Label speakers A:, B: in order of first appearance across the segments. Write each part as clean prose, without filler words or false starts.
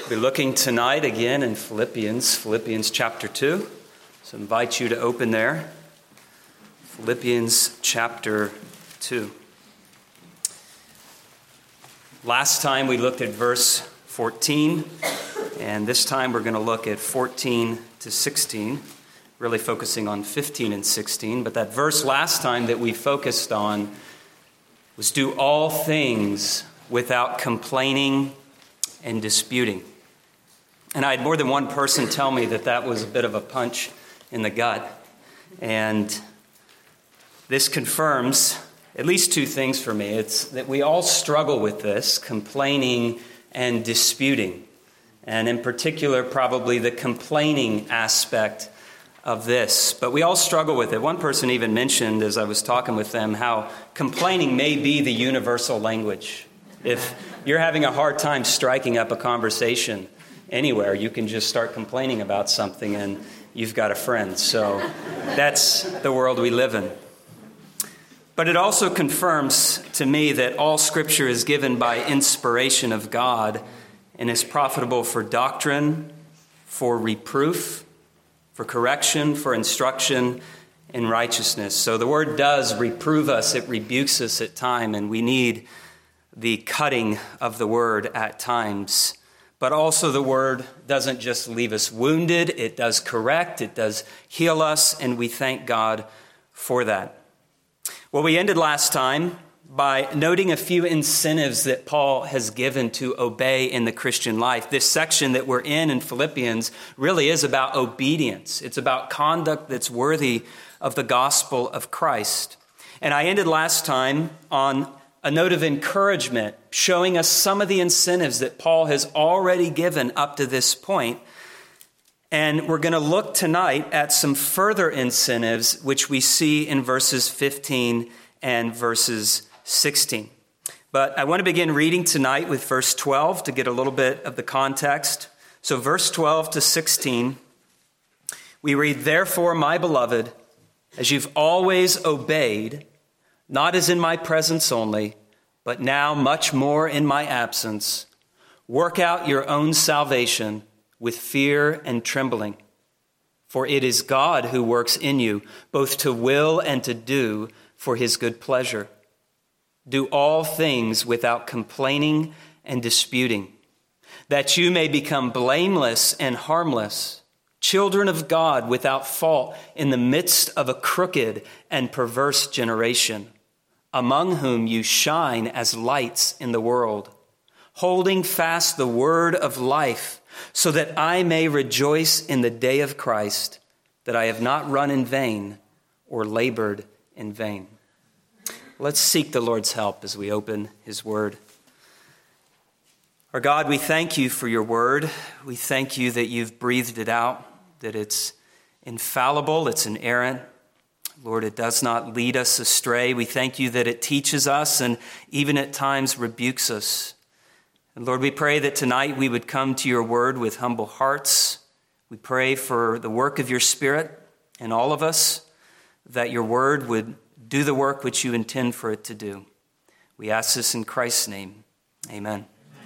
A: We're looking tonight again in Philippians chapter 2. So I invite you to open there. Philippians chapter 2. Last time we looked at verse 14, and this time we're going to look at 14 to 16, really focusing on 15 and 16. But that verse last time that we focused on was do all things without complaining and disputing. And I had more than one person tell me that that was a bit of a punch in the gut. And this confirms at least two things for me. It's that we all struggle with this, complaining and disputing. And in particular, probably the complaining aspect of this. But we all struggle with it. One person even mentioned, as I was talking with them, how complaining may be the universal language. If you're having a hard time striking up a conversation anywhere, you can just start complaining about something and you've got a friend. So that's the world we live in. But it also confirms to me that all Scripture is given by inspiration of God and is profitable for doctrine, for reproof, for correction, for instruction in righteousness. So the Word does reprove us, it rebukes us at times, and we need the cutting of the Word at times. But also the Word doesn't just leave us wounded, it does correct, it does heal us, and we thank God for that. Well, we ended last time by noting a few incentives that Paul has given to obey in the Christian life. This section that we're in Philippians really is about obedience. It's about conduct that's worthy of the gospel of Christ. And I ended last time on a note of encouragement, showing us some of the incentives that Paul has already given up to this point. And we're going to look tonight at some further incentives, which we see in verses 15 and verses 16. But I want to begin reading tonight with verse 12 to get a little bit of the context. So verse 12 to 16, we read, "Therefore, my beloved, as you've always obeyed, not as in my presence only, but now much more in my absence, work out your own salvation with fear and trembling. For it is God who works in you, both to will and to do for his good pleasure. Do all things without complaining and disputing, that you may become blameless and harmless, children of God without fault in the midst of a crooked and perverse generation, among whom you shine as lights in the world, holding fast the word of life, so that I may rejoice in the day of Christ, that I have not run in vain or labored in vain." Let's seek the Lord's help as we open his word. Our God, we thank you for your word. We thank you that you've breathed it out, that it's infallible, it's inerrant. Lord, it does not lead us astray. We thank you that it teaches us and even at times rebukes us. And Lord, we pray that tonight we would come to your word with humble hearts. We pray for the work of your Spirit in all of us, that your word would do the work which you intend for it to do. We ask this in Christ's name. Amen.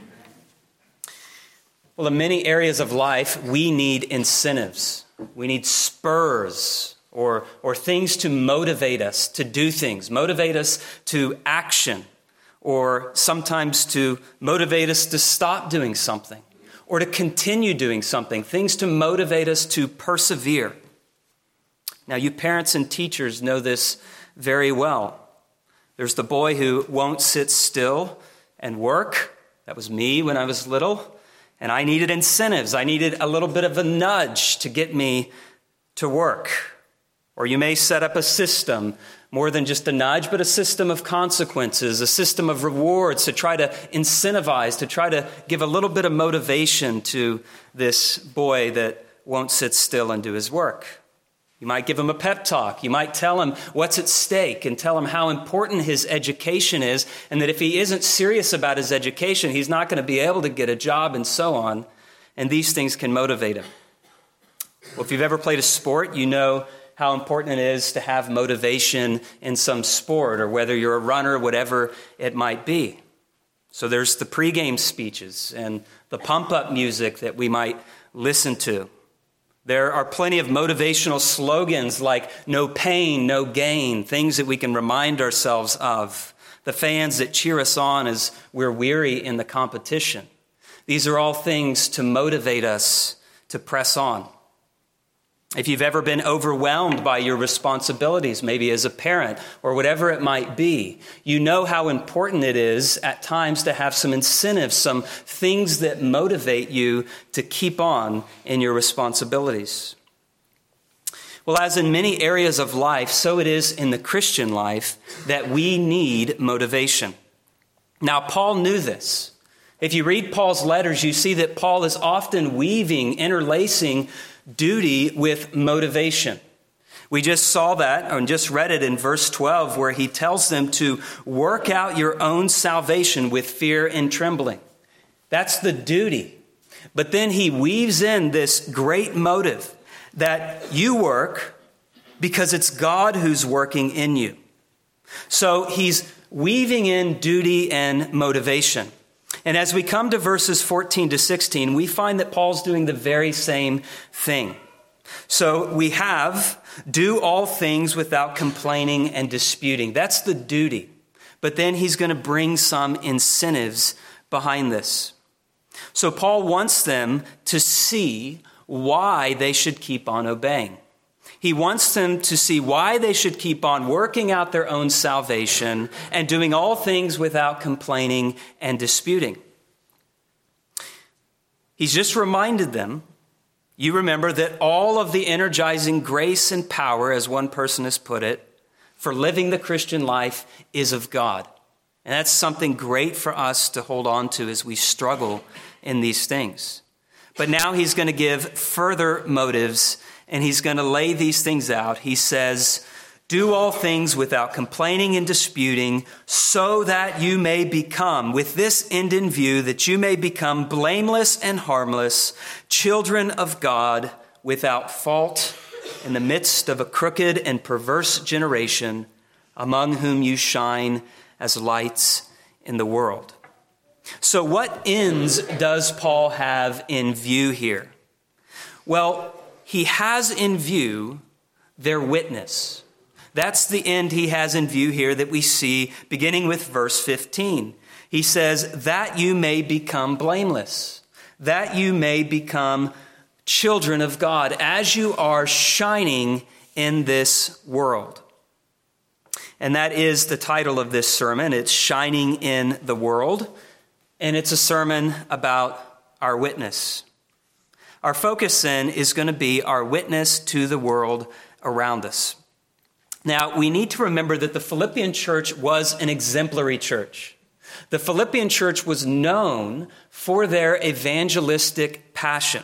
A: Well, in many areas of life, we need incentives. We need spurs or things to motivate us to do things, motivate us to action, or sometimes to motivate us to stop doing something or to continue doing something, things to motivate us to persevere. Now, you parents and teachers know this very well. There's the boy who won't sit still and work. That was me when I was little. And I needed incentives. I needed a little bit of a nudge to get me to work. Or you may set up a system, more than just a nudge, but a system of consequences, a system of rewards to try to incentivize, to try to give a little bit of motivation to this boy that won't sit still and do his work. You might give him a pep talk. You might tell him what's at stake and tell him how important his education is, and that if he isn't serious about his education, he's not going to be able to get a job and so on. And these things can motivate him. Well, if you've ever played a sport, you know how important it is to have motivation in some sport, or whether you're a runner, whatever it might be. So there's the pregame speeches and the pump-up music that we might listen to. There are plenty of motivational slogans like no pain, no gain, things that we can remind ourselves of. The fans that cheer us on as we're weary in the competition. These are all things to motivate us to press on. If you've ever been overwhelmed by your responsibilities, maybe as a parent or whatever it might be, you know how important it is at times to have some incentives, some things that motivate you to keep on in your responsibilities. Well, as in many areas of life, so it is in the Christian life that we need motivation. Now, Paul knew this. If you read Paul's letters, you see that Paul is often weaving, interlacing duty with motivation. We just saw that and just read it in verse 12 where he tells them to work out your own salvation with fear and trembling. That's the duty. But then he weaves in this great motive that you work because it's God who's working in you. So he's weaving in duty and motivation. And as we come to verses 14 to 16, we find that Paul's doing the very same thing. So we have do all things without complaining and disputing. That's the duty. But then he's going to bring some incentives behind this. So Paul wants them to see why they should keep on obeying. He wants them to see why they should keep on working out their own salvation and doing all things without complaining and disputing. He's just reminded them, you remember that all of the energizing grace and power, as one person has put it, for living the Christian life is of God. And that's something great for us to hold on to as we struggle in these things. But now he's going to give further motives, and he's going to lay these things out. He says, do all things without complaining and disputing, so that you may become, with this end in view, that you may become blameless and harmless, children of God, without fault, in the midst of a crooked and perverse generation, among whom you shine as lights in the world. So what ends does Paul have in view here? Well, he has in view their witness. That's the end he has in view here that we see beginning with verse 15. He says, that you may become blameless, that you may become children of God as you are shining in this world. And that is the title of this sermon. It's Shining in the World. And it's a sermon about our witness. Our focus then is going to be our witness to the world around us. Now, we need to remember that the Philippian church was an exemplary church. The Philippian church was known for their evangelistic passion.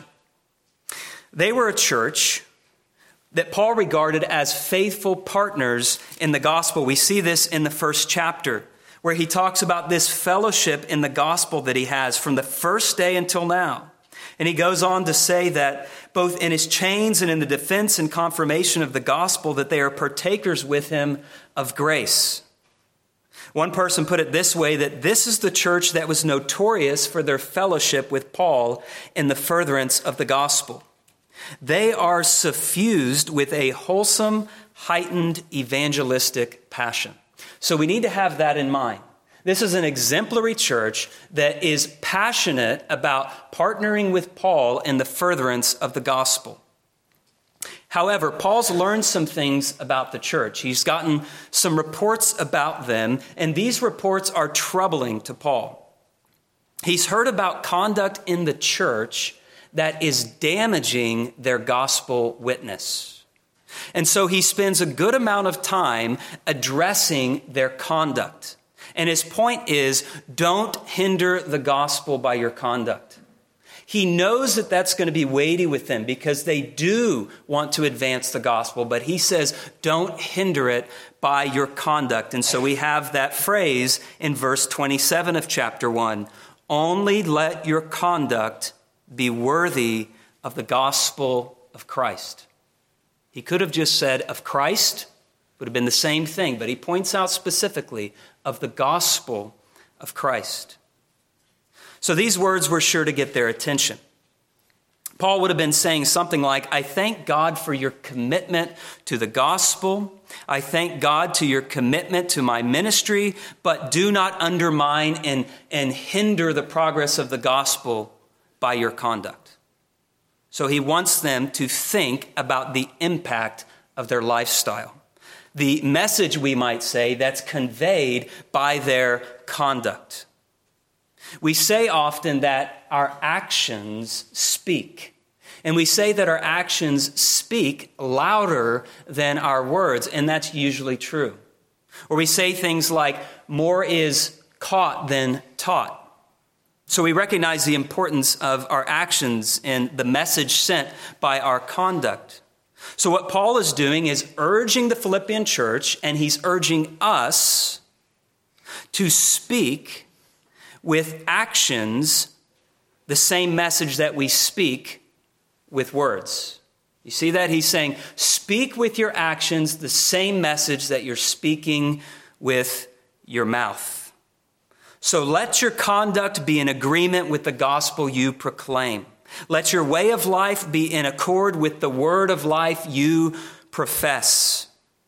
A: They were a church that Paul regarded as faithful partners in the gospel. We see this in the first chapter, where he talks about this fellowship in the gospel that he has from the first day until now. And he goes on to say that both in his chains and in the defense and confirmation of the gospel, that they are partakers with him of grace. One person put it this way, that this is the church that was notorious for their fellowship with Paul in the furtherance of the gospel. They are suffused with a wholesome, heightened evangelistic passion. So we need to have that in mind. This is an exemplary church that is passionate about partnering with Paul in the furtherance of the gospel. However, Paul's learned some things about the church. He's gotten some reports about them, and these reports are troubling to Paul. He's heard about conduct in the church that is damaging their gospel witness. And so he spends a good amount of time addressing their conduct. And his point is, don't hinder the gospel by your conduct. He knows that that's going to be weighty with them because they do want to advance the gospel. But he says, don't hinder it by your conduct. And so we have that phrase in verse 27 of chapter 1. Only let your conduct be worthy of the gospel of Christ. He could have just said of Christ, would have been the same thing, but he points out specifically of the gospel of Christ. So these words were sure to get their attention. Paul would have been saying something like, I thank God for your commitment to the gospel. I thank God to your commitment to my ministry, but do not undermine and hinder the progress of the gospel by your conduct. So he wants them to think about the impact of their lifestyle. The message, we might say, that's conveyed by their conduct. We say often that our actions speak. And we say that our actions speak louder than our words, and that's usually true. Or we say things like, more is caught than taught. So we recognize the importance of our actions and the message sent by our conduct. So what Paul is doing is urging the Philippian church, and he's urging us to speak with actions the same message that we speak with words. You see that? He's saying, speak with your actions the same message that you're speaking with your mouth. So let your conduct be in agreement with the gospel you proclaim. Let your way of life be in accord with the word of life you profess.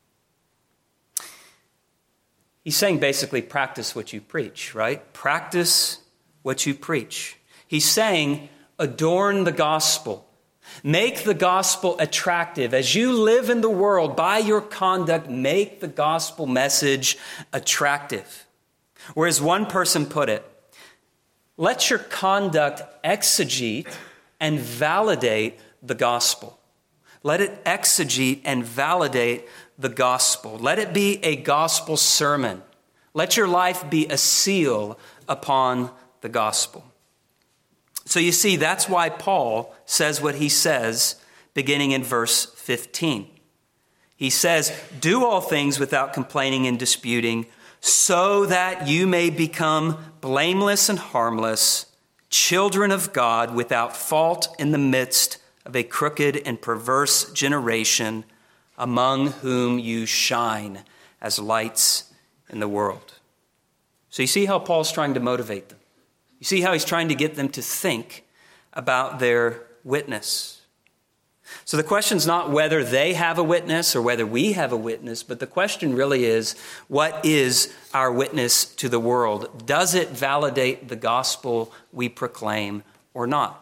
A: He's saying basically practice what you preach, right? Practice what you preach. He's saying adorn the gospel. Make the gospel attractive. As you live in the world, by your conduct, make the gospel message attractive. Or as one person put it, let your conduct exegete and validate the gospel. Let it exegete and validate the gospel. Let it be a gospel sermon. Let your life be a seal upon the gospel. So you see, that's why Paul says what he says beginning in verse 15. He says, do all things without complaining and disputing, so that you may become blameless and harmless, children of God without fault in the midst of a crooked and perverse generation, among whom you shine as lights in the world. So you see how Paul's trying to motivate them. You see how he's trying to get them to think about their witness. So the question's not whether they have a witness or whether we have a witness, but the question really is, what is our witness to the world? Does it validate the gospel we proclaim or not?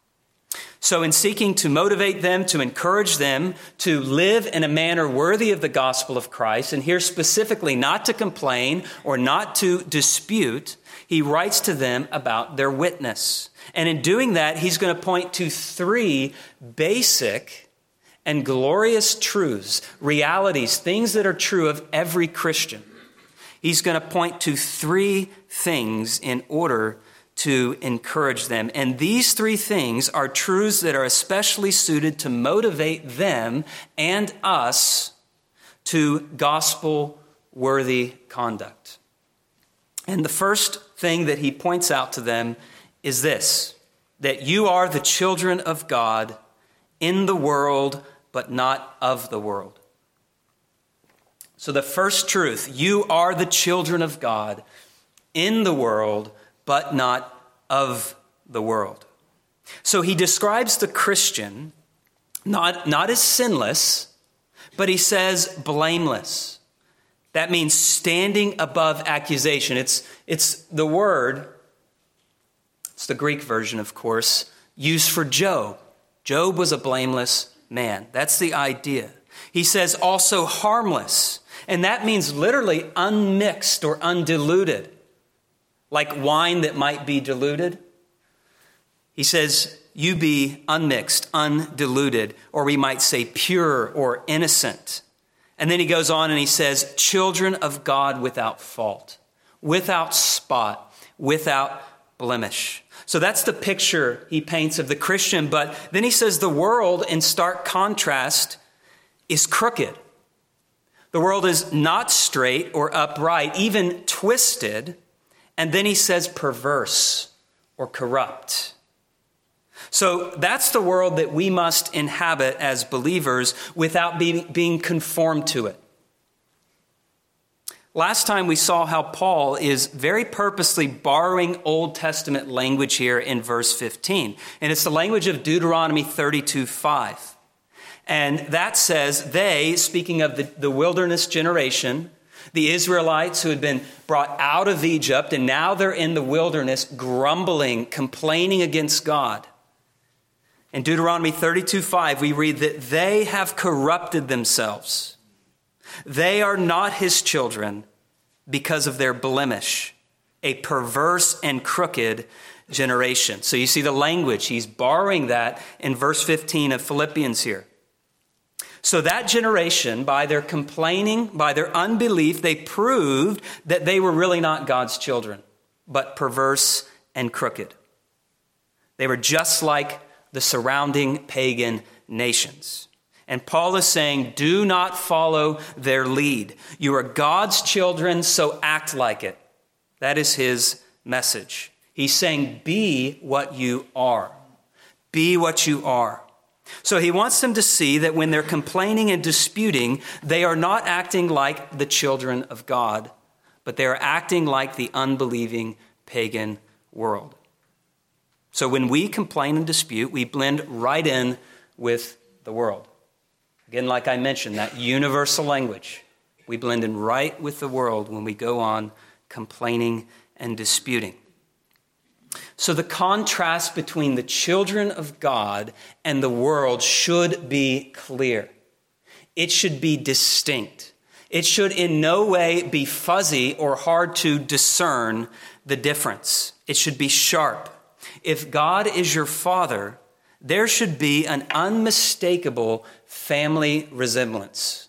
A: So in seeking to motivate them, to encourage them to live in a manner worthy of the gospel of Christ, and here specifically not to complain or not to dispute, he writes to them about their witness. And in doing that, he's going to point to three basic and glorious truths, realities, things that are true of every Christian. He's going to point to three things in order to encourage them. And these three things are truths that are especially suited to motivate them and us to gospel-worthy conduct. And the first thing that he points out to them is this, that you are the children of God in the world, but not of the world. So the first truth, you are the children of God in the world, but not of the world. So he describes the Christian not as sinless, but he says blameless. That means standing above accusation. It's the word, it's the Greek version, of course, used for Job. Job was a blameless man. That's the idea. He says also harmless, and that means literally unmixed or undiluted. Like wine that might be diluted. He says, you be unmixed, undiluted, or we might say pure or innocent. And then he goes on and he says, children of God without fault, without spot, without blemish. So that's the picture he paints of the Christian. But then he says the world, in stark contrast, is crooked. The world is not straight or upright, even twisted. And then he says perverse or corrupt. So that's the world that we must inhabit as believers without being conformed to it. Last time we saw how Paul is very purposely borrowing Old Testament language here in verse 15. And it's the language of Deuteronomy 32:5. And that says they, speaking of the wilderness generation, the Israelites who had been brought out of Egypt, and now they're in the wilderness grumbling, complaining against God. In Deuteronomy 32:5, we read that they have corrupted themselves. They are not his children because of their blemish, a perverse and crooked generation. So you see the language. He's borrowing that in verse 15 of Philippians here. So that generation, by their complaining, by their unbelief, they proved that they were really not God's children, but perverse and crooked. They were just like the surrounding pagan nations. And Paul is saying, do not follow their lead. You are God's children, so act like it. That is his message. He's saying, be what you are. Be what you are. So he wants them to see that when they're complaining and disputing, they are not acting like the children of God, but they are acting like the unbelieving pagan world. So when we complain and dispute, we blend right in with the world. Again, like I mentioned, that universal language. We blend in right with the world when we go on complaining and disputing. So the contrast between the children of God and the world should be clear. It should be distinct. It should in no way be fuzzy or hard to discern the difference. It should be sharp. If God is your father, there should be an unmistakable family resemblance.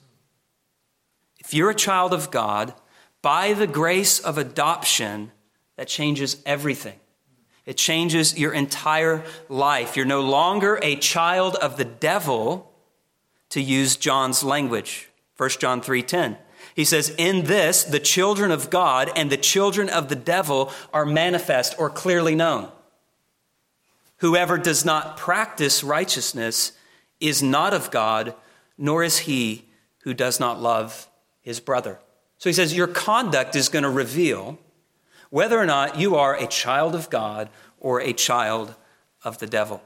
A: If you're a child of God, by the grace of adoption, that changes everything. It changes your entire life. You're no longer a child of the devil, to use John's language. 1 John 3:10. He says, in this, the children of God and the children of the devil are manifest or clearly known. Whoever does not practice righteousness is not of God, nor is he who does not love his brother. So he says your conduct is going to reveal whether or not you are a child of God or a child of the devil.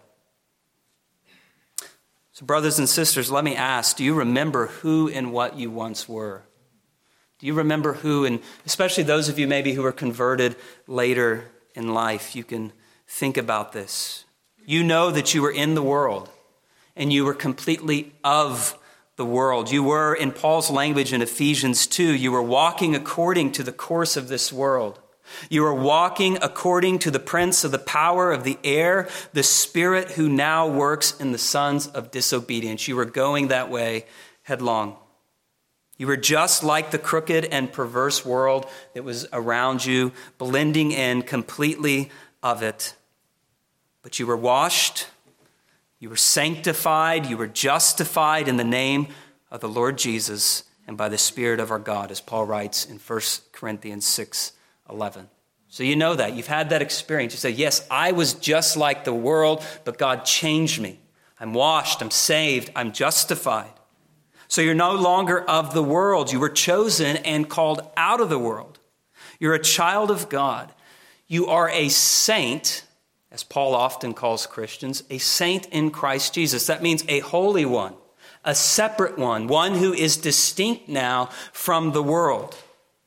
A: So brothers and sisters, let me ask, do you remember who and what you once were? Do you remember who, and especially those of you maybe who were converted later in life, you can think about this. You know that you were in the world and you were completely of the world. You were, in Paul's language in Ephesians 2, you were walking according to the course of this world. You are walking according to the prince of the power of the air, the spirit who now works in the sons of disobedience. You were going that way headlong. You were just like the crooked and perverse world that was around you, blending in completely of it. But you were washed, you were sanctified, you were justified in the name of the Lord Jesus and by the Spirit of our God, as Paul writes in 1 Corinthians 6:11. So you know that. You've had that experience. You say, yes, I was just like the world, but God changed me. I'm washed, I'm saved, I'm justified. So you're no longer of the world. You were chosen and called out of the world. You're a child of God. You are a saint, as Paul often calls Christians, a saint in Christ Jesus. That means a holy one, a separate one who is distinct now from the world.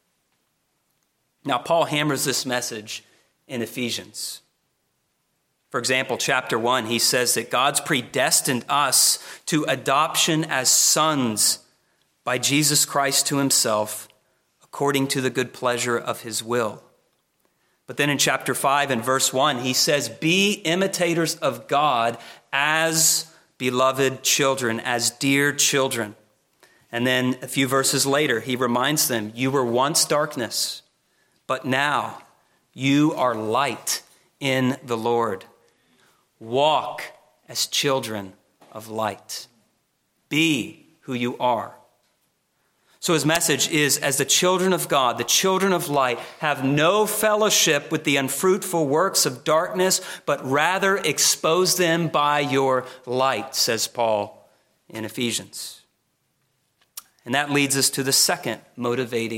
A: Now, Paul hammers this message in Ephesians. For example, chapter 1, he says that God's predestined us to adoption as sons by Jesus Christ to himself, according to the good pleasure of his will. But then in chapter 5 and verse 1, he says, be imitators of God as beloved children, as dear children. And then a few verses later, he reminds them, you were once darkness, but now you are light in the Lord. Walk as children of light. Be who you are. So his message is, as the children of God, the children of light, have no fellowship with the unfruitful works of darkness, but rather expose them by your light, says Paul in Ephesians. And that leads us to the second motivating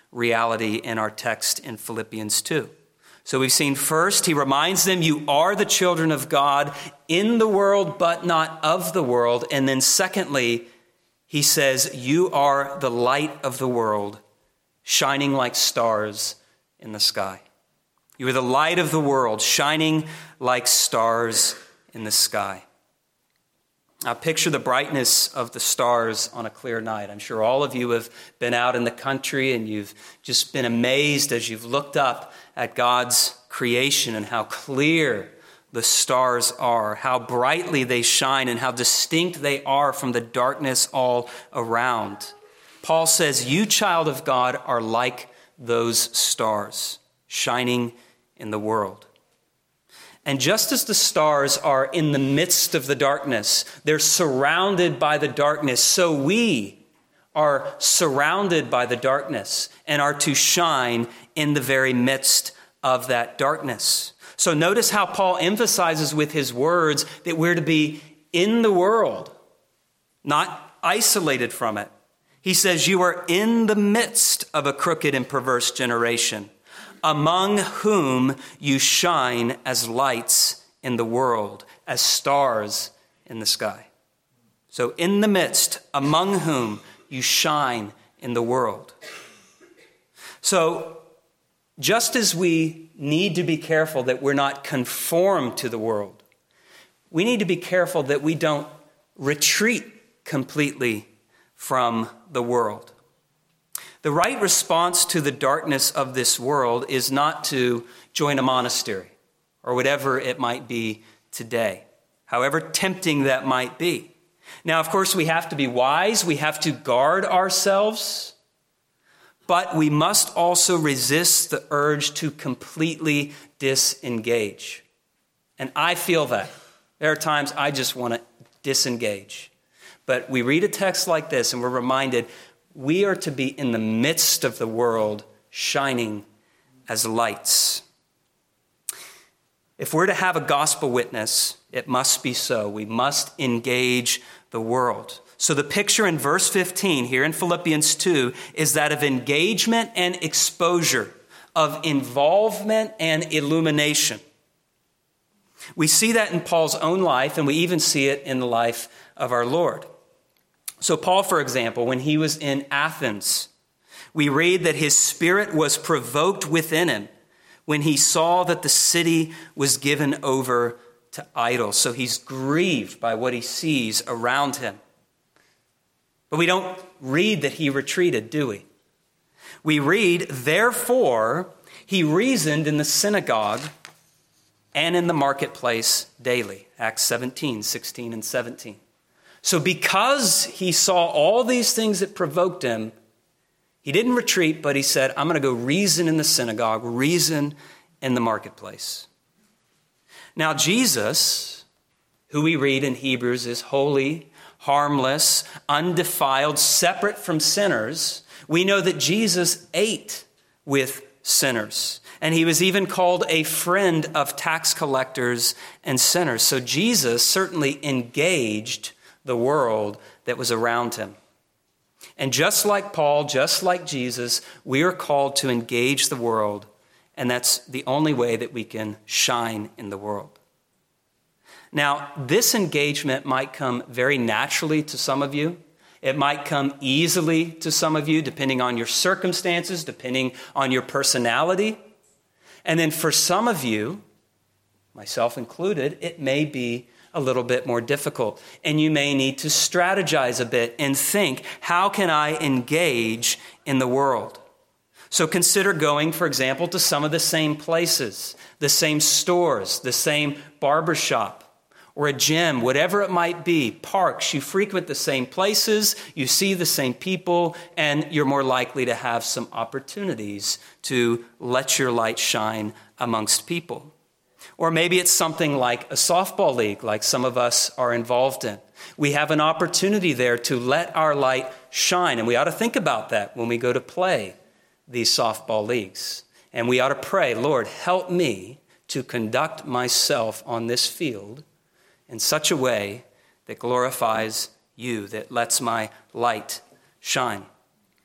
A: reality in our text in Philippians 2. So we've seen first, he reminds them, you are the children of God in the world, but not of the world. And then secondly, he says, you are the light of the world, shining like stars in the sky. You are the light of the world, shining like stars in the sky. Now picture the brightness of the stars on a clear night. I'm sure all of you have been out in the country and you've just been amazed as you've looked up at God's creation and how clear the stars are, how brightly they shine and how distinct they are from the darkness all around. Paul says, you, child of God, are like those stars shining in the world. And just as the stars are in the midst of the darkness, they're surrounded by the darkness, so we are surrounded by the darkness and are to shine in the very midst of that darkness. So notice how Paul emphasizes with his words that we're to be in the world, not isolated from it. He says, you are in the midst of a crooked and perverse generation, among whom you shine as lights in the world, as stars in the sky. So in the midst, among whom you shine in the world. So just as we need to be careful that we're not conformed to the world, we need to be careful that we don't retreat completely from the world. The right response to the darkness of this world is not to join a monastery or whatever it might be today, however tempting that might be. Now, of course, we have to be wise. We have to guard ourselves, but we must also resist the urge to completely disengage. And I feel that. There are times I just want to disengage. But we read a text like this and we're reminded we are to be in the midst of the world, shining as lights. If we're to have a gospel witness, it must be so. We must engage the world. So the picture in verse 15 here in Philippians 2 is that of engagement and exposure, of involvement and illumination. We see that in Paul's own life, and we even see it in the life of our Lord. So Paul, for example, when he was in Athens, we read that his spirit was provoked within him when he saw that the city was given over to idols. So he's grieved by what he sees around him. But we don't read that he retreated, do we? We read, therefore, he reasoned in the synagogue and in the marketplace daily. Acts 17, 16, and 17. So because he saw all these things that provoked him, he didn't retreat, but he said, I'm going to go reason in the synagogue, reason in the marketplace. Now Jesus, who we read in Hebrews is holy, harmless, undefiled, separate from sinners, we know that Jesus ate with sinners. And he was even called a friend of tax collectors and sinners. So Jesus certainly engaged the world that was around him. And just like Paul, just like Jesus, we are called to engage the world, and that's the only way that we can shine in the world. Now, this engagement might come very naturally to some of you. It might come easily to some of you, depending on your circumstances, depending on your personality. And then for some of you, myself included, it may be a little bit more difficult. And you may need to strategize a bit and think, how can I engage in the world? So consider going, for example, to some of the same places, the same stores, the same barbershop, or a gym, whatever it might be, parks. You frequent the same places, you see the same people, and you're more likely to have some opportunities to let your light shine amongst people. Or maybe it's something like a softball league, like some of us are involved in. We have an opportunity there to let our light shine, and we ought to think about that when we go to play these softball leagues. And we ought to pray, Lord, help me to conduct myself on this field in such a way that glorifies you, that lets my light shine.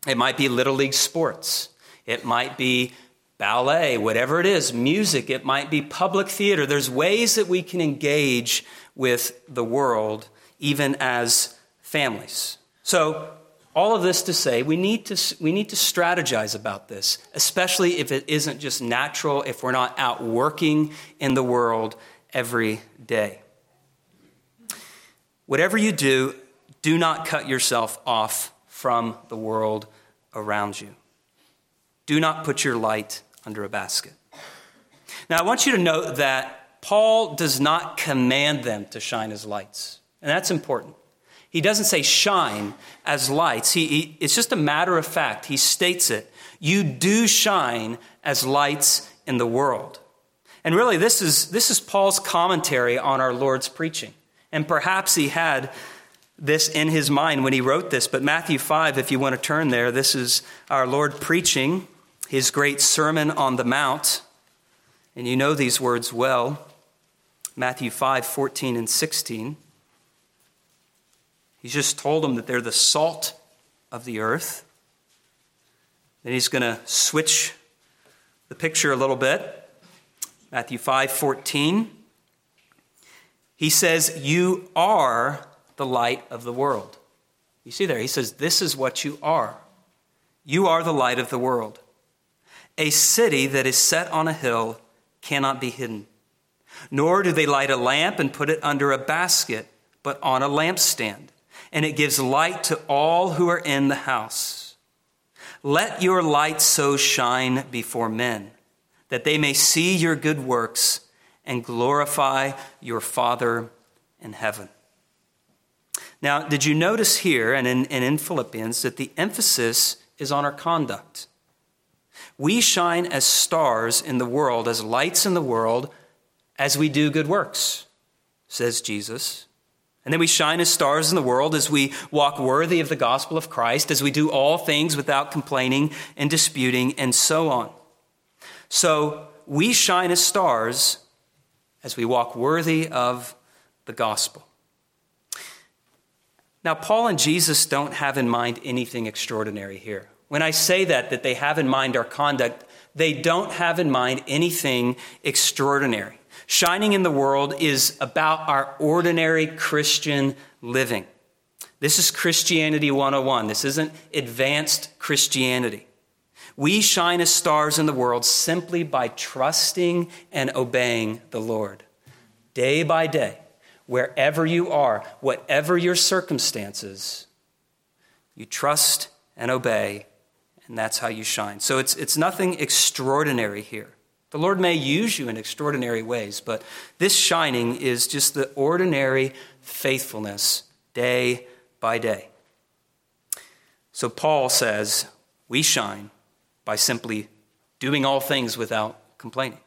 A: It might be Little League sports. It might be ballet, whatever it is, music. It might be public theater. There's ways that we can engage with the world, even as families. So all of this to say, we need to strategize about this, especially if it isn't just natural, if we're not out working in the world every day. Whatever you do, do not cut yourself off from the world around you. Do not put your light under a basket. Now, I want you to note that Paul does not command them to shine as lights, and that's important. He doesn't say shine as lights. It's just a matter of fact. He states it. You do shine as lights in the world. And really, this is Paul's commentary on our Lord's preaching. And perhaps he had this in his mind when he wrote this. But Matthew 5, if you want to turn there, this is our Lord preaching his great Sermon on the Mount. And you know these words well. Matthew 5, 14 and 16. He's just told them that they're the salt of the earth. Then he's going to switch the picture a little bit. Matthew 5:14. He says, you are the light of the world. You see there, he says, this is what you are. You are the light of the world. A city that is set on a hill cannot be hidden. Nor do they light a lamp and put it under a basket, but on a lampstand. And it gives light to all who are in the house. Let your light so shine before men, that they may see your good works and glorify your Father in heaven. Now, did you notice here and in Philippians that the emphasis is on our conduct? We shine as stars in the world, as lights in the world, as we do good works, says Jesus. And then we shine as stars in the world as we walk worthy of the gospel of Christ, as we do all things without complaining and disputing, and so on. So we shine as stars as we walk worthy of the gospel. Now, Paul and Jesus don't have in mind anything extraordinary here. When I say that they have in mind our conduct, they don't have in mind anything extraordinary. Shining in the world is about our ordinary Christian living. This is Christianity 101. This isn't advanced Christianity. We shine as stars in the world simply by trusting and obeying the Lord. Day by day, wherever you are, whatever your circumstances, you trust and obey, and that's how you shine. So it's nothing extraordinary here. The Lord may use you in extraordinary ways, but this shining is just the ordinary faithfulness day by day. So Paul says we shine by simply doing all things without complaining.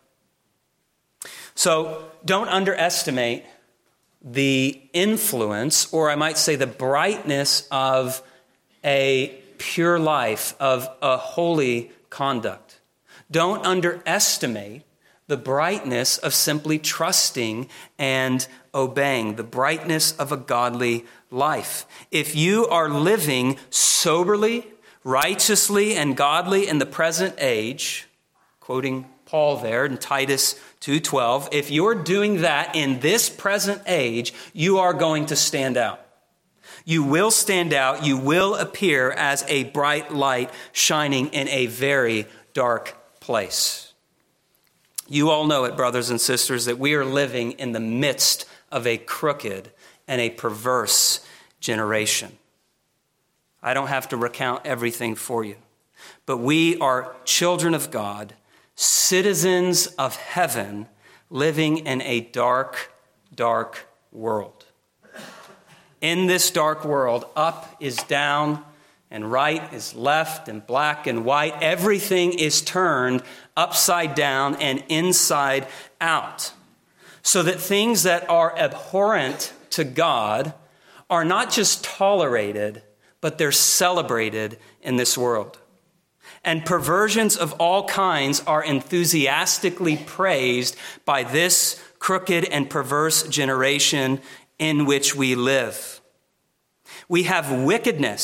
A: So don't underestimate the influence, or I might say the brightness of a pure life, of a holy conduct. Don't underestimate the brightness of simply trusting and obeying, the brightness of a godly life. If you are living soberly, righteously, and godly in the present age, quoting Paul there in Titus 2:12, if you're doing that in this present age, you are going to stand out. You will stand out. You will appear as a bright light shining in a very dark place. You all know it, brothers and sisters, that we are living in the midst of a crooked and a perverse generation. I don't have to recount everything for you, but we are children of God, citizens of heaven, living in a dark, dark world. In this dark world, up is down, and right is left, and black and white. Everything is turned upside down and inside out, so that things that are abhorrent to God are not just tolerated, but they're celebrated in this world. And perversions of all kinds are enthusiastically praised by this crooked and perverse generation in which we live. We have wickedness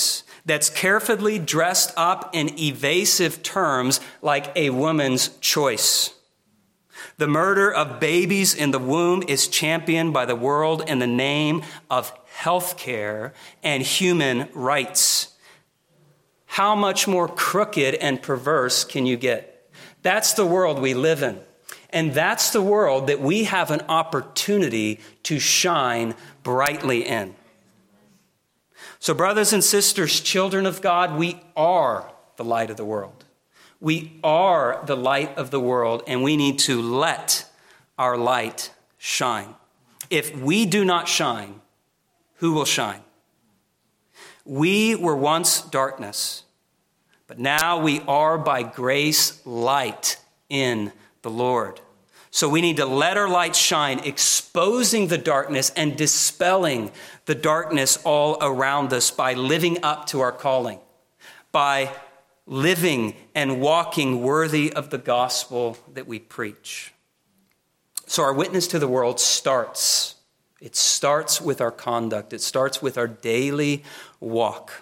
A: that's carefully dressed up in evasive terms like a woman's choice. The murder of babies in the womb is championed by the world in the name of health care and human rights. How much more crooked and perverse can you get? That's the world we live in. And that's the world that we have an opportunity to shine brightly in. So, brothers and sisters, children of God, we are the light of the world. We are the light of the world, and we need to let our light shine. If we do not shine, who will shine? We were once darkness, but now we are by grace light in the Lord. So we need to let our light shine, exposing the darkness and dispelling the darkness all around us by living up to our calling, by living and walking worthy of the gospel that we preach. So our witness to the world starts. It starts with our conduct. It starts with our daily walk.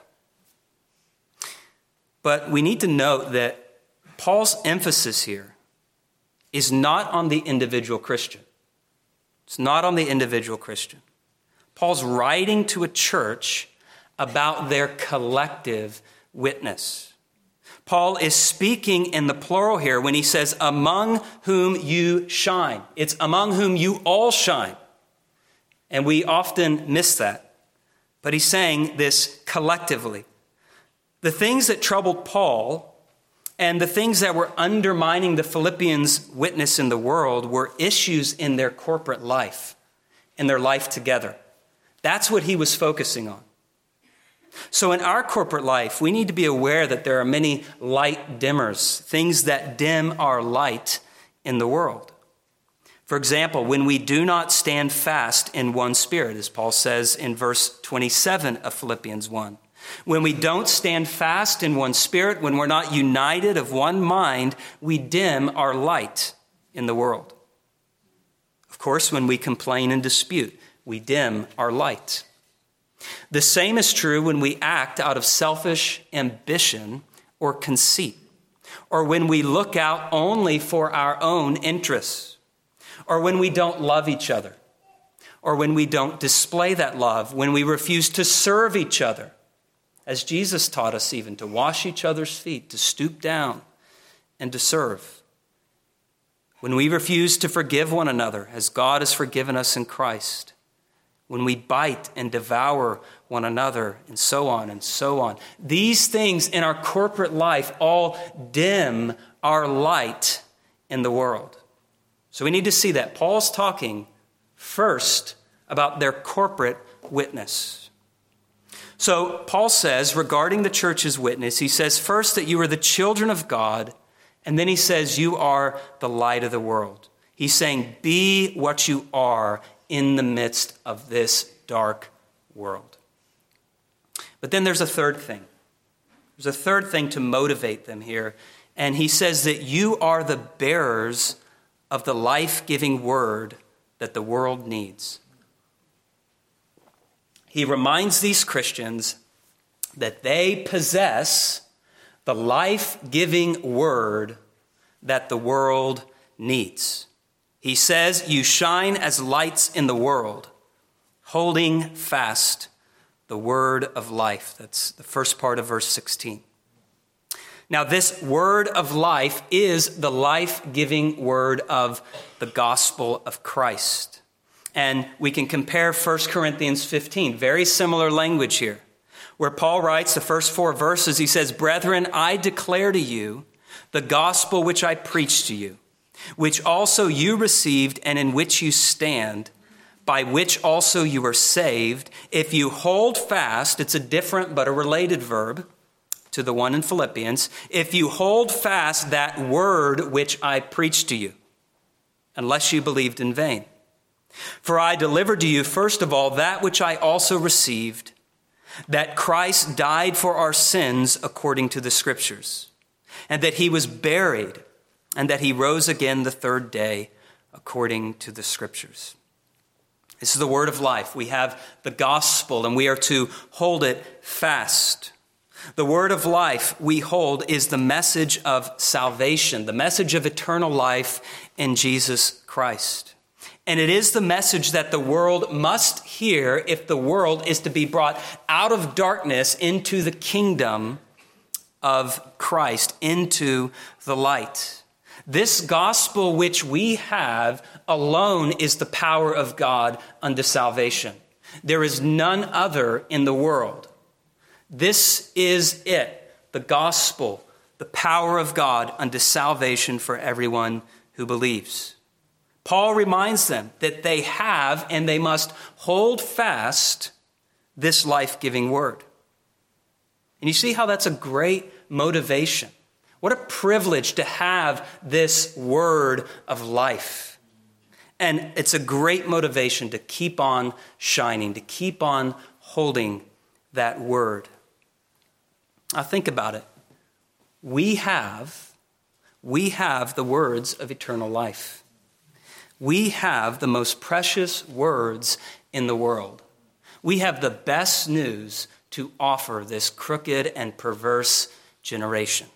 A: But we need to note that Paul's emphasis here is not on the individual Christian. It's not on the individual Christian. Paul's writing to a church about their collective witness. Paul is speaking in the plural here when he says, among whom you shine. It's among whom you all shine. And we often miss that. But he's saying this collectively. The things that troubled Paul and the things that were undermining the Philippians' witness in the world were issues in their corporate life, in their life together. That's what he was focusing on. So in our corporate life, we need to be aware that there are many light dimmers, things that dim our light in the world. For example, when we do not stand fast in one spirit, as Paul says in verse 27 of Philippians 1. When we don't stand fast in one spirit, when we're not united of one mind, we dim our light in the world. Of course, when we complain and dispute, we dim our light. The same is true when we act out of selfish ambition or conceit, or when we look out only for our own interests, or when we don't love each other, or when we don't display that love, when we refuse to serve each other, as Jesus taught us even, to wash each other's feet, to stoop down and to serve. When we refuse to forgive one another as God has forgiven us in Christ. When we bite and devour one another, and so on and so on. These things in our corporate life all dim our light in the world. So we need to see that. Paul's talking first about their corporate witness. So Paul says, regarding the church's witness, he says first that you are the children of God, and then he says you are the light of the world. He's saying, be what you are in the midst of this dark world. But then there's a third thing. There's a third thing to motivate them here. And he says that you are the bearers of the life-giving word that the world needs. He reminds these Christians that they possess the life-giving word that the world needs. He says, you shine as lights in the world, holding fast the word of life. That's the first part of verse 16. Now, this word of life is the life-giving word of the gospel of Christ. And we can compare 1 Corinthians 15, very similar language here, where Paul writes the first 4 verses. He says, brethren, I declare to you the gospel which I preached to you, which also you received and in which you stand, by which also you are saved, if you hold fast. It's a different but a related verb to the one in Philippians. If you hold fast that word which I preached to you, unless you believed in vain. For I delivered to you, first of all, that which I also received, that Christ died for our sins according to the Scriptures, and that he was buried, and that he rose again the third day according to the Scriptures. This is the word of life. We have the gospel, and we are to hold it fast. The word of life we hold is the message of salvation, the message of eternal life in Jesus Christ. And it is the message that the world must hear if the world is to be brought out of darkness into the kingdom of Christ, into the light. This gospel which we have alone is the power of God unto salvation. There is none other in the world. This is it, the gospel, the power of God unto salvation for everyone who believes. Paul reminds them that they have and they must hold fast this life-giving word. And you see how that's a great motivation. What a privilege to have this word of life. And it's a great motivation to keep on shining, to keep on holding that word. Now think about it. We have the words of eternal life. We have the most precious words in the world. We have the best news to offer this crooked and perverse generation.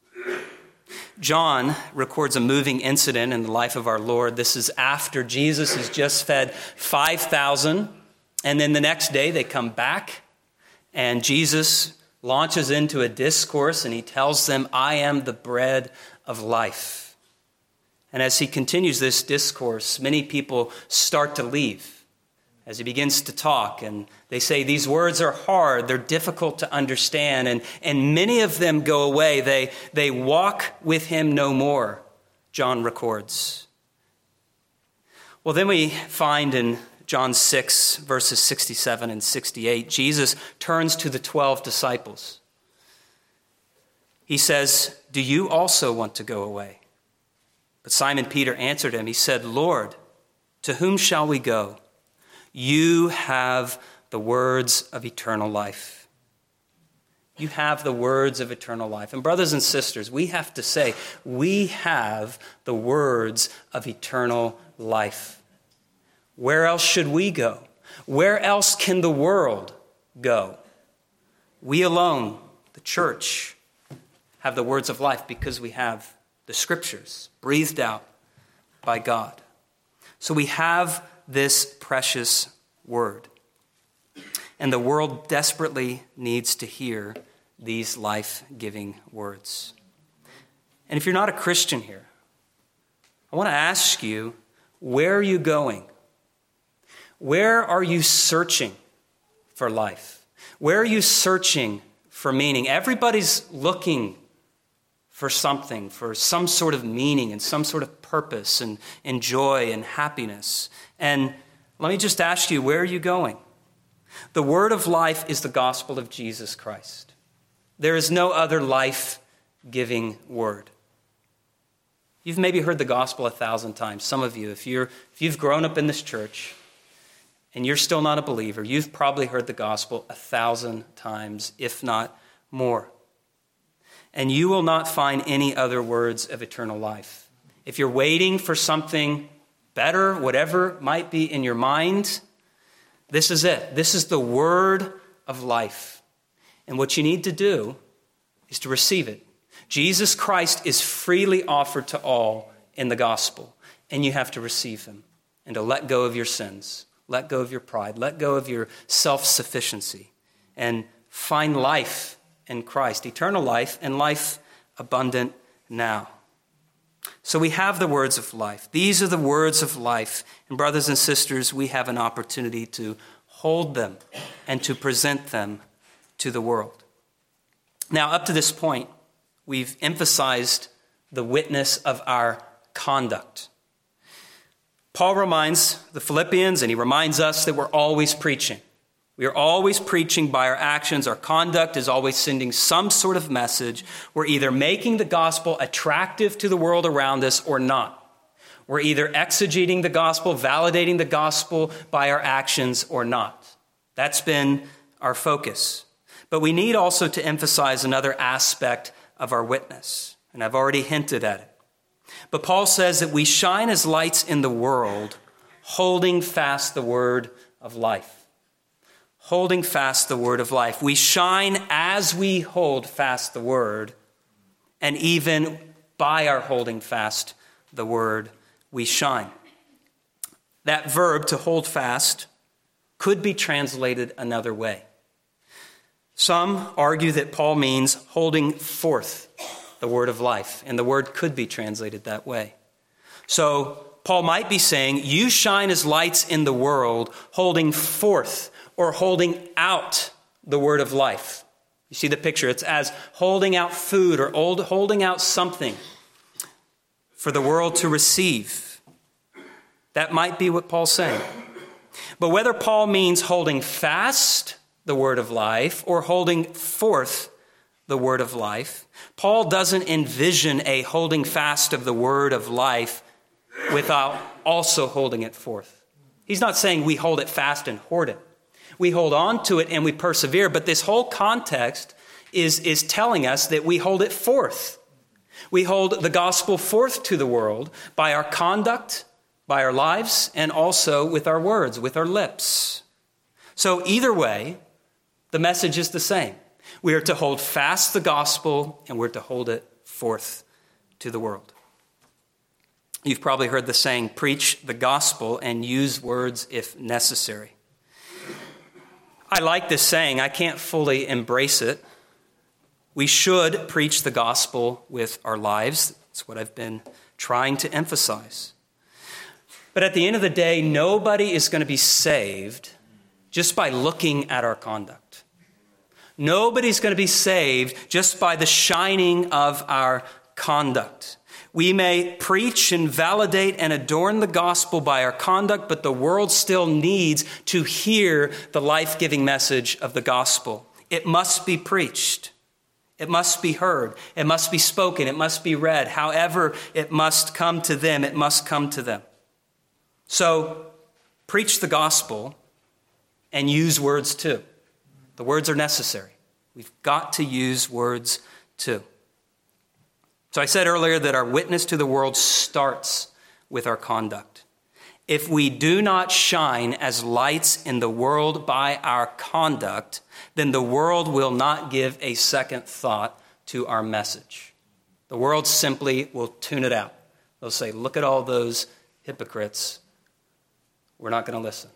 A: John records a moving incident in the life of our Lord. This is after Jesus has just fed 5,000, and then the next day they come back, and Jesus launches into a discourse, and he tells them, I am the bread of life. And as he continues this discourse, many people start to leave as he begins to talk. And they say, these words are hard, they're difficult to understand. And many of them go away. They walk with him no more, John records. Well, then we find in John 6, verses 67 and 68, Jesus turns to the 12 disciples. He says, do you also want to go away? But Simon Peter answered him. He said, Lord, to whom shall we go? You have the words of eternal life. You have the words of eternal life. And brothers and sisters, we have to say, we have the words of eternal life. Where else should we go? Where else can the world go? We alone, the church, have the words of life because we have the scriptures breathed out by God. So we have this precious word. And the world desperately needs to hear these life-giving words. And if you're not a Christian here, I want to ask you, where are you going? Where are you searching for life? Where are you searching for meaning? Everybody's looking for something, for some sort of meaning and some sort of purpose and joy and happiness. And let me just ask you, where are you going? The word of life is the gospel of Jesus Christ. There is no other life-giving word. You've maybe heard the gospel 1,000 times. Some of you, if you've grown up in this church and you're still not a believer, you've probably heard the gospel 1,000 times, if not more. And you will not find any other words of eternal life. If you're waiting for something better, whatever might be in your mind, this is it. This is the word of life. And what you need to do is to receive it. Jesus Christ is freely offered to all in the gospel, and you have to receive him and to let go of your sins, let go of your pride, let go of your self-sufficiency, and find life in Christ, eternal life and life abundant now. So we have the words of life. These are the words of life. And brothers and sisters, we have an opportunity to hold them and to present them to the world. Now, up to this point, we've emphasized the witness of our conduct. Paul reminds the Philippians, and he reminds us, that we're always preaching. We are always preaching by our actions. Our conduct is always sending some sort of message. We're either making the gospel attractive to the world around us or not. We're either exegeting the gospel, validating the gospel by our actions or not. That's been our focus. But we need also to emphasize another aspect of our witness, and I've already hinted at it. But Paul says that we shine as lights in the world, holding fast the word of life. holding fast the word of life. We shine as we hold fast the word, and even by our holding fast the word, we shine. That verb, to hold fast, could be translated another way. Some argue that Paul means holding forth the word of life, and the word could be translated that way. So Paul might be saying, you shine as lights in the world, holding forth or holding out the word of life. You see the picture? It's as holding out food or holding out something for the world to receive. That might be what Paul's saying. But whether Paul means holding fast the word of life or holding forth the word of life, Paul doesn't envision a holding fast of the word of life without also holding it forth. He's not saying we hold it fast and hoard it. We hold on to it and we persevere, but this whole context is telling us that we hold it forth. We hold the gospel forth to the world by our conduct, by our lives, and also with our words, with our lips. So either way, the message is the same. We are to hold fast the gospel and we're to hold it forth to the world. You've probably heard the saying, preach the gospel and use words if necessary. I like this saying. I can't fully embrace it. We should preach the gospel with our lives. That's what I've been trying to emphasize. But at the end of the day, nobody is going to be saved just by looking at our conduct. Nobody's going to be saved just by the shining of our conduct. We may preach and validate and adorn the gospel by our conduct, but the world still needs to hear the life-giving message of the gospel. It must be preached. It must be heard. It must be spoken. It must be read. However it must come to them, it must come to them. So, preach the gospel and use words too. The words are necessary. We've got to use words too. So I said earlier that our witness to the world starts with our conduct. If we do not shine as lights in the world by our conduct, then the world will not give a second thought to our message. The world simply will tune it out. They'll say, look at all those hypocrites. We're not going to listen.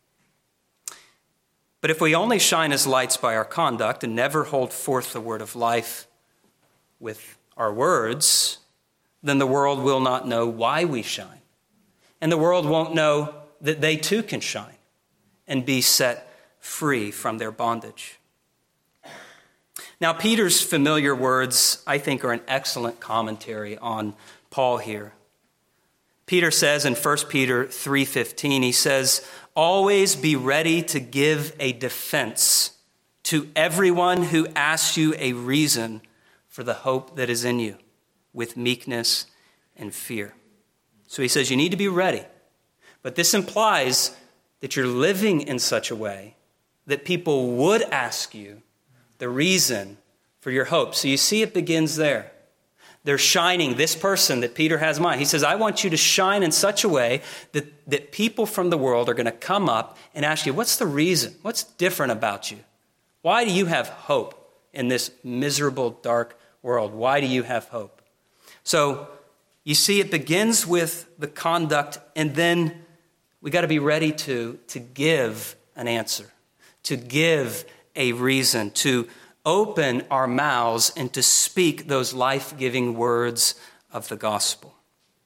A: But if we only shine as lights by our conduct and never hold forth the word of life with our words, then the world will not know why we shine. And the world won't know that they too can shine and be set free from their bondage. Now, Peter's familiar words, I think, are an excellent commentary on Paul here. Peter says in 1 Peter 3:15, he says, always be ready to give a defense to everyone who asks you a reason for the hope that is in you, with meekness and fear. So he says you need to be ready. But this implies that you're living in such a way that people would ask you the reason for your hope. So you see it begins there. They're shining, this person that Peter has in mind. He says, I want you to shine in such a way that people from the world are going to come up and ask you, what's the reason? What's different about you? Why do you have hope in this miserable, dark world? Why do you have hope? So you see, it begins with the conduct, and then we got to be ready to give an answer, to give a reason, to open our mouths and to speak those life-giving words of the gospel.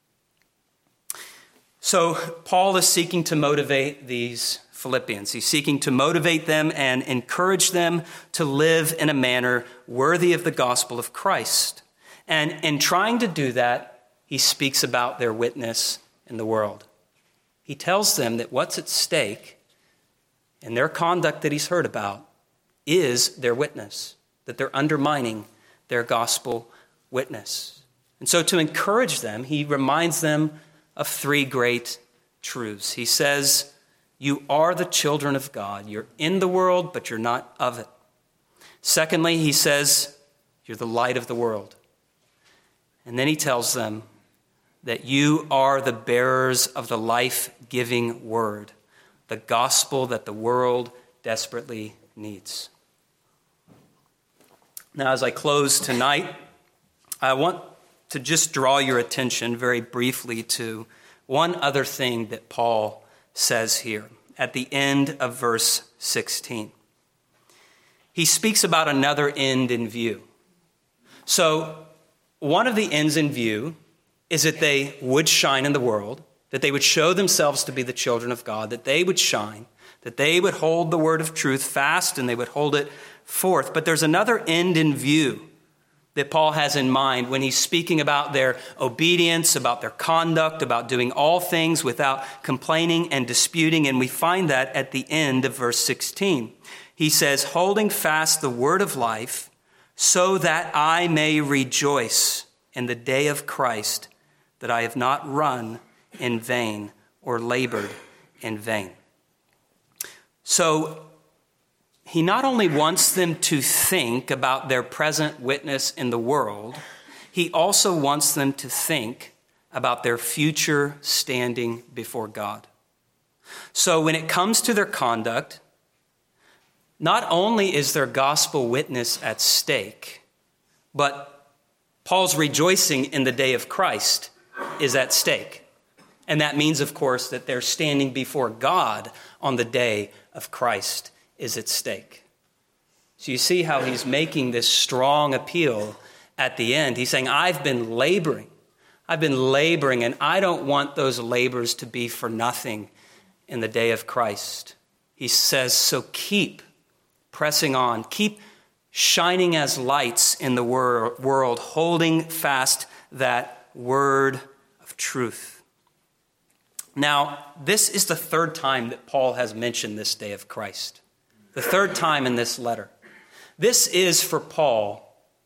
A: So Paul is seeking to motivate these Philippians. He's seeking to motivate them and encourage them to live in a manner worthy of the gospel of Christ. And in trying to do that, he speaks about their witness in the world. He tells them that what's at stake in their conduct that he's heard about is their witness, that they're undermining their gospel witness. And so to encourage them, he reminds them of three great truths. He says, you are the children of God. You're in the world, but you're not of it. Secondly, he says, you're the light of the world. And then he tells them that you are the bearers of the life-giving word, the gospel that the world desperately needs. Now, as I close tonight, I want to just draw your attention very briefly to one other thing that Paul says here at the end of verse 16. He speaks about another end in view. So, one of the ends in view is that they would shine in the world, that they would show themselves to be the children of God, that they would shine, that they would hold the word of truth fast and they would hold it forth. But there's another end in view that Paul has in mind when he's speaking about their obedience, about their conduct, about doing all things without complaining and disputing. And we find that at the end of verse 16. He says, holding fast the word of life, so that I may rejoice in the day of Christ, that I have not run in vain or labored in vain. So he not only wants them to think about their present witness in the world, he also wants them to think about their future standing before God. So when it comes to their conduct, not only is their gospel witness at stake, but Paul's rejoicing in the day of Christ is at stake. And that means, of course, that they're standing before God on the day of Christ is at stake. So you see how he's making this strong appeal at the end. He's saying, I've been laboring, and I don't want those labors to be for nothing in the day of Christ. He says, so keep pressing on, keep shining as lights in the world, holding fast that word of truth. Now, this is the third time that Paul has mentioned this day of Christ. The third time in this letter. This is for Paul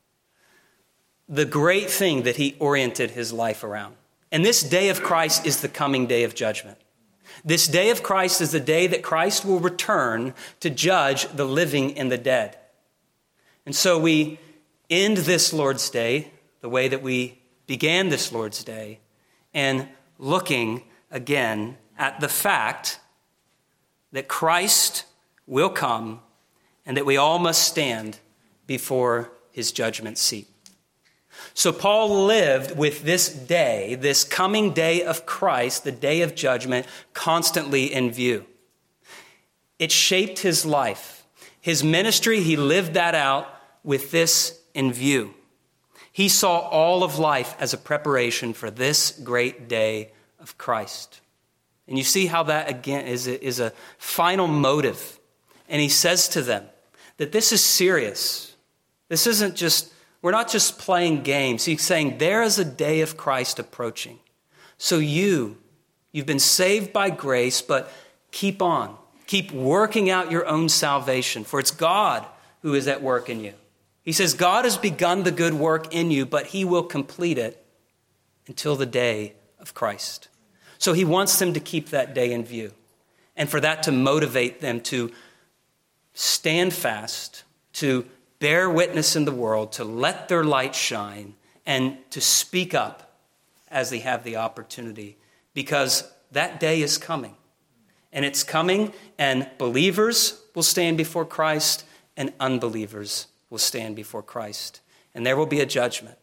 A: the great thing that he oriented his life around. And this day of Christ is the coming day of judgment. This day of Christ is the day that Christ will return to judge the living and the dead. And so we end this Lord's Day the way that we began this Lord's Day, and looking again at the fact that Christ will come and that we all must stand before his judgment seat. So Paul lived with this day, this coming day of Christ, the day of judgment, constantly in view. It shaped his life. His ministry, he lived that out with this in view. He saw all of life as a preparation for this great day of Christ. And you see how that, again, is a final motive. And he says to them that this is serious. This isn't just, we're not just playing games. He's saying there is a day of Christ approaching. So you've been saved by grace, but keep on. Keep working out your own salvation, for it's God who is at work in you. He says God has begun the good work in you, but he will complete it until the day of Christ. So he wants them to keep that day in view, and for that to motivate them to stand fast, to bear witness in the world, to let their light shine, and to speak up as they have the opportunity, because that day is coming. And it's coming, and believers will stand before Christ, and unbelievers will stand before Christ. And there will be a judgment.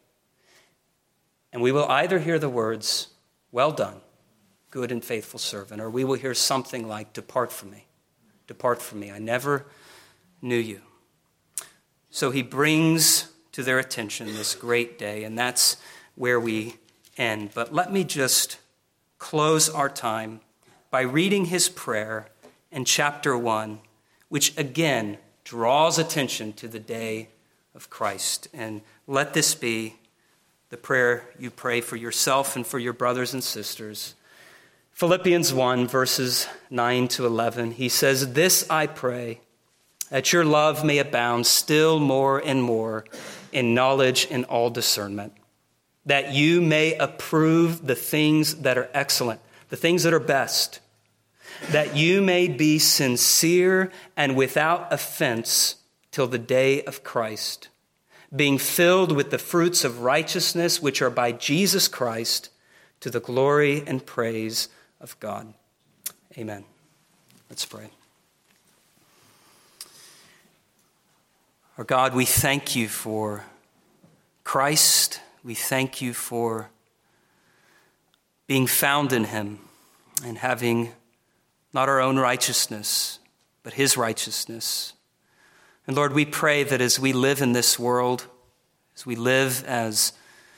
A: And we will either hear the words, well done, good and faithful servant, or we will hear something like, depart from me, I never knew you. So he brings to their attention this great day, and that's where we end. But let me just close our time by reading his prayer in chapter 1, which again draws attention to the day of Christ. And let this be the prayer you pray for yourself and for your brothers and sisters. Philippians 1, verses 9 to 11, he says, this I pray, that your love may abound still more and more in knowledge and all discernment, that you may approve the things that are excellent, the things that are best, that you may be sincere and without offense till the day of Christ, being filled with the fruits of righteousness which are by Jesus Christ, to the glory and praise of God. Amen. Let's pray. Our God, we thank you for Christ. We thank you for being found in him and having not our own righteousness, but his righteousness. And Lord, we pray that as we live in this world, as we live as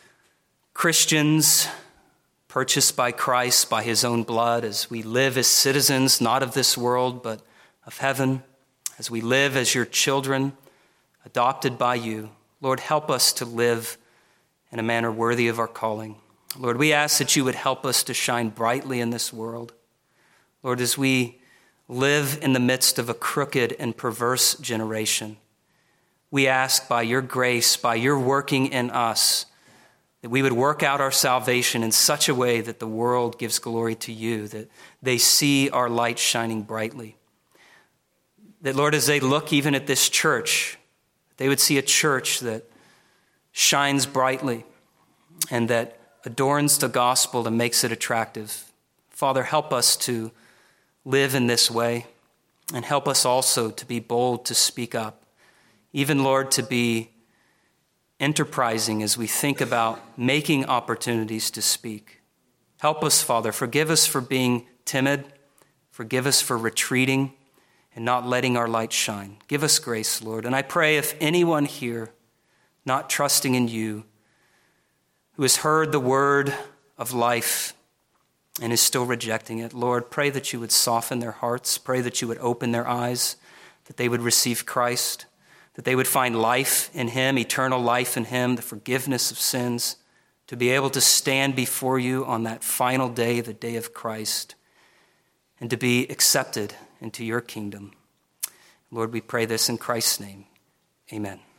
A: Christians purchased by Christ, by his own blood, as we live as citizens, not of this world, but of heaven, as we live as your children, adopted by you, Lord, help us to live in a manner worthy of our calling. Lord, we ask that you would help us to shine brightly in this world. Lord, as we live in the midst of a crooked and perverse generation, we ask by your grace, by your working in us, that we would work out our salvation in such a way that the world gives glory to you, that they see our light shining brightly. That, Lord, as they look even at this church, they would see a church that shines brightly and that adorns the gospel and makes it attractive. Father, help us to live in this way, and help us also to be bold to speak up. Even, Lord, to be enterprising as we think about making opportunities to speak. Help us, Father. Forgive us for being timid. Forgive us for retreating and not letting our light shine. Give us grace, Lord. And I pray if anyone here not trusting in you, who has heard the word of life and is still rejecting it, Lord, pray that you would soften their hearts. Pray that you would open their eyes, that they would receive Christ, that they would find life in him, eternal life in him, the forgiveness of sins, to be able to stand before you on that final day, the day of Christ, and to be accepted into your kingdom. Lord, we pray this in Christ's name. Amen.